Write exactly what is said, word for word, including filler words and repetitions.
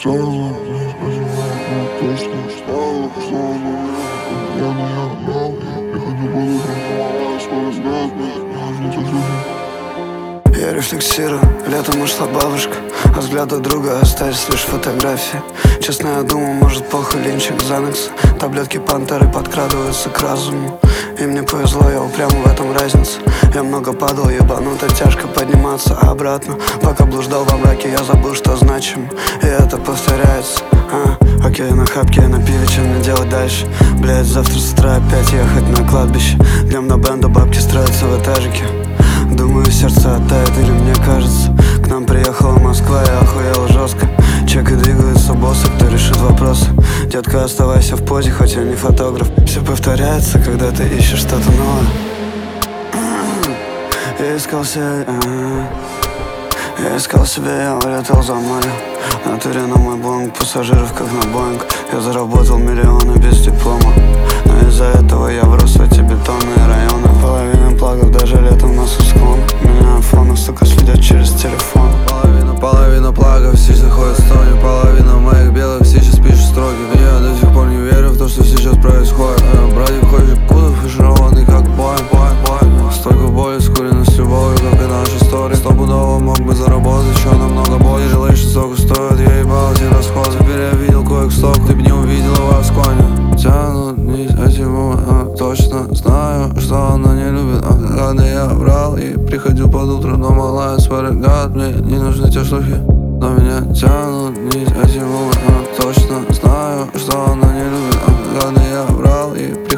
тянут, точно стало, снова на меня. Я не я брал, приходил под утром, помогаю свой взгляд, не так. Я рефлексирую, летом ушла бабушка, а взгляда друга остались лишь фотографии. Честно, я думал, может похуй линчик Занекс. Таблетки пантеры подкрадываются к разуму. И мне повезло, я упрямо в этом разница. Я много падал, ебануто, тяжко подниматься обратно. Пока блуждал во мраке, я забыл, что значим. И это повторяется. А, окей, на хапке, на пиве, чем мне делать дальше? Блять, завтра с утра опять ехать на кладбище. Днем на бенду бабки строятся в этажике. Думаю, сердце оттает, или мне кажется. К нам приехала Москва, я охуела жестко. Чек и двигается боссы, кто решит вопросы. Детка, оставайся в позе, хоть я не фотограф. Все повторяется, когда ты ищешь что-то новое. Я искал себе, я искал себе, я улетел за море. На туре на мой блонг, пассажиров как на Боинг. Я заработал миллионы без диплома, но из-за этого я врос в эти бетонные районы. Половина плагов даже летом на склон. Меня айфоны, сука, следят через телефон. Половина, половина плагов, все заходят в стоне. Половина моих белых сейчас пишет строки. Я до сих пор не верю в то, что сейчас происходит. Братик ходит куда фашированный как бой, бой, бой. Столько боли, скурено с любовью, как и наша история. Стопудово мог бы заработать еще намного более. Желаешь, столько стоит, я ебал эти расходы. Теперь я видел кое-что, ты б не увидел в Асконе. Тянут вниз эти волны, а, точно знаю, что она не любит. А ладно, я врал и приходил под утро, но малая сваргат, мне не нужны те шлюхи. Но меня тянут вниз эти волны, а, точно знаю, что она не любит. А ладно, я врал и